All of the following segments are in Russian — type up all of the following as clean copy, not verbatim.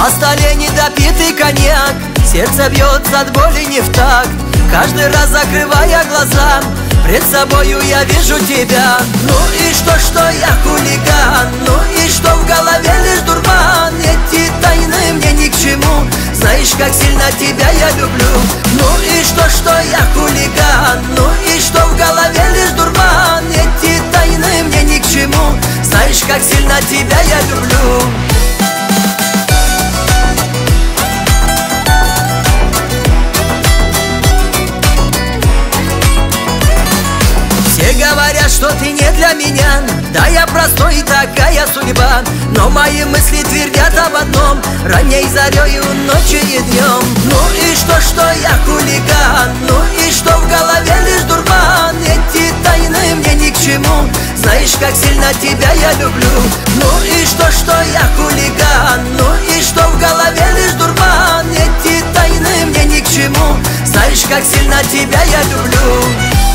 На столе недопитый коньяк, сердце бьется от боли не в такт. Каждый раз закрывая глаза, пред собою я вижу тебя. Ну и что я хулиган? Ну и что в голове лишь дурман? Эти тайны мне ни к чему, знаешь, как сильно тебя я люблю. Ну и что я хулиган? Ну и что в голове лишь дурман? Эти тайны мне ни к чему, знаешь, как сильно тебя я люблю. Все говорят, что ты не для меня, да я простой, такая судьба. Но мои мысли твердят об одном: ранней зарею, ночью и днем. Ну и что я хулиган? Ну и что в голове лишь дурман? Эти тайны мне ни к чему, знаешь, как сильно тебя я люблю. Ну и что я хулиган? Ну и что в голове лишь дурман? Эти тайны мне ни к чему, знаешь, как сильно тебя я люблю.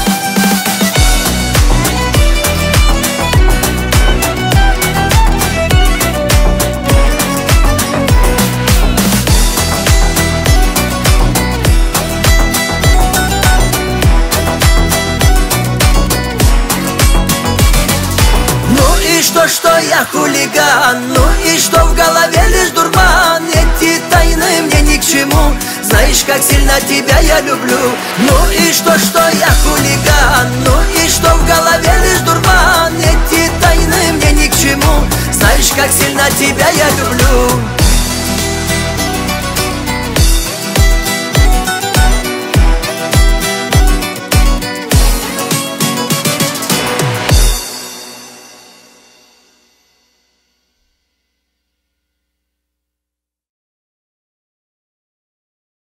Что я хулиган? Ну и что в голове лишь дурман? Эти тайны мне ни к чему, знаешь, как сильно тебя я люблю. Ну и что я хулиган? Ну и что в голове лишь дурман? Эти тайны мне ни к чему, знаешь, как сильно тебя я люблю.